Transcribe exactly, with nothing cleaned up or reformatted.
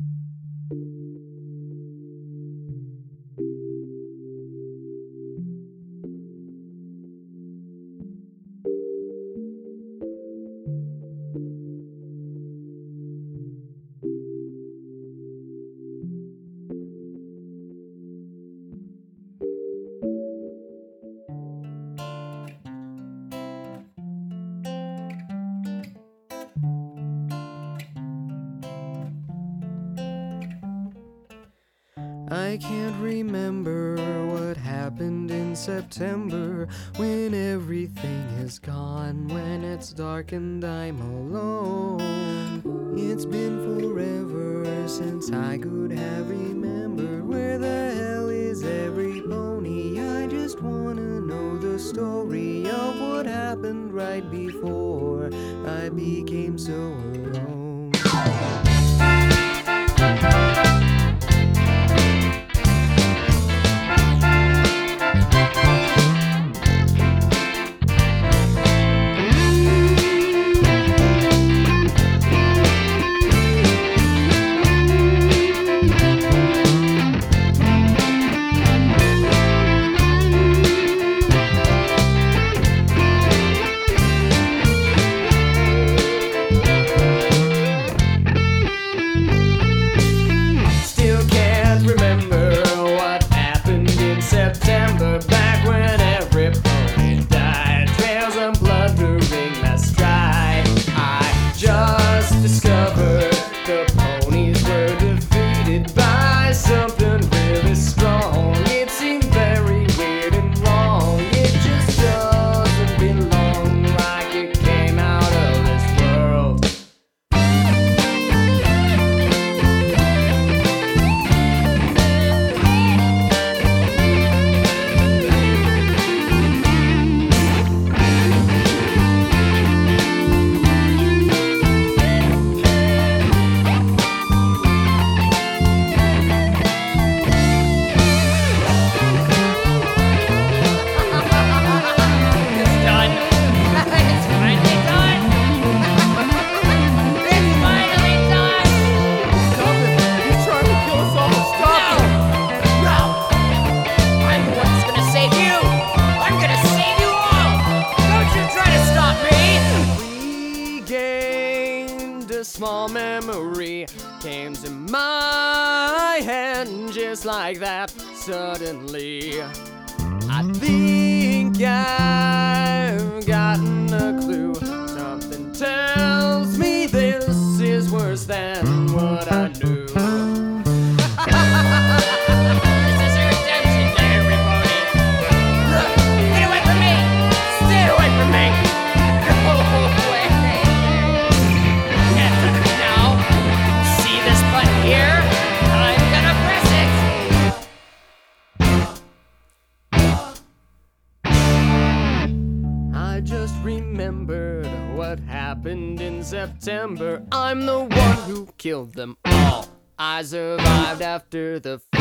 I can't remember what happened in September, when everything is gone, when it's dark and I'm alone. It's been forever since I could have remembered where the hell is every pony. I just wanna know the story of what happened right before I became so alone. Small memory came to my hand just like that. Suddenly, I think I've gotten a clue. Something tells me this is worse than what I knew. I just remembered what happened in September. I'm the one who killed them all. I survived after the